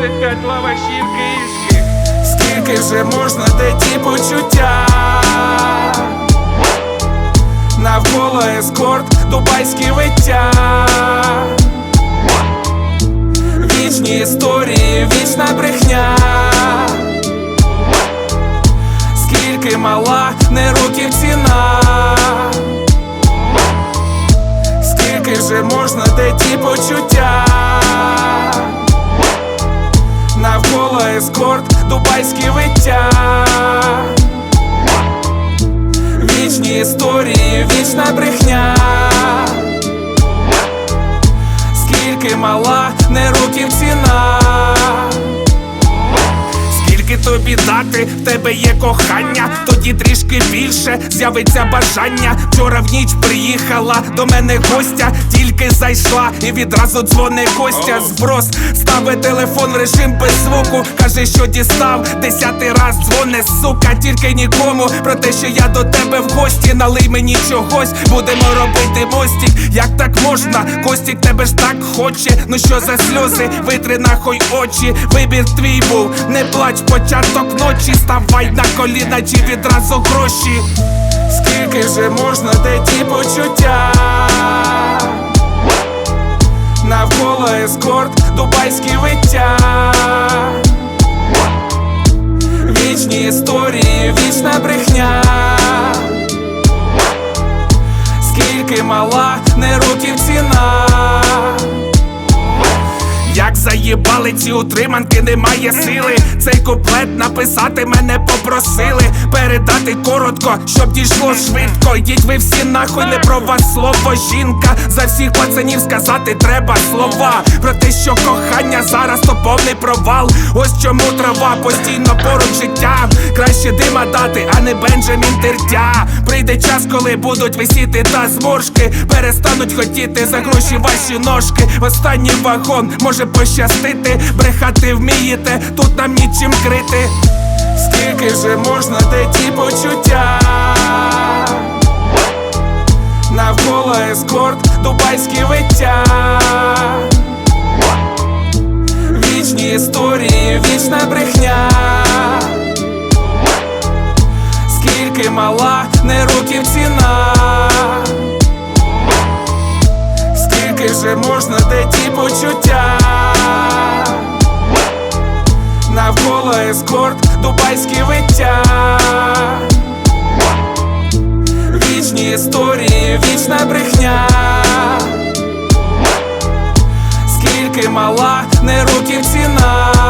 Зихать лаваші в кишки. Скільки вже можна, де ті почуття? Навколо ескорт, дубайські виття. Вічні історії, вічна брехня. Скільки мала, не років ціна. Скільки вже можна, де ті почуття? Навколо ескорт, дубайські виття. Вічні історії, вічна брехня. Скільки мала, не років ціна. Скільки тобі дати, в тебе є кохання, тоді трішки більше з'явиться бажання. Вчора в ніч приїхала до мене гостя, тільки зайшла і відразу дзвони Костя. Зброс, ставить телефон в режим без звуку, каже, що дістав, 10-й раз дзвоне, сука. Тільки нікому про те, що я до тебе в гості. Налий мені чогось, будемо робити мостик. Як так можна? Костік тебе ж так хоче. Ну що за сльози, витри нахуй очі. Вибір твій був, не плач, початок ночі. Ставай на коліна чи відразу гроші. Скільки вже можна, де ті почуття? Навколо ескорт, дубайські виття. Вічні історії, вічна брехня. Скільки мала, не років ціна. Як заїбали ці утриманки, немає сили. Цей куплет написати мене попросили. Передати коротко, щоб дійшло швидко. Йдіть ви всі нахуй, не про вас слово жінка. За всіх пацанів сказати треба слова про те, що кохання зараз то повний провал. Ось чому трава постійно поруч життя. Краще дима дати, а не Бенджамін Тертя. Прийде час, коли будуть висіти та зморшки. Перестануть хотіти за гроші ваші ножки. Останній вагон може пощастити. Брехати вмієте, тут нам нічим крити. Скільки вже можна, де ті почуття? Навколо ескорт, дубайські виття. Вічні історії, вічна брехня. Скільки мала, не років ціна. Скільки вже можна, де ті почуття? Навколо ескорт, дубайські виття. Вічні історії, вічна брехня. Скільки мала, не років ціна.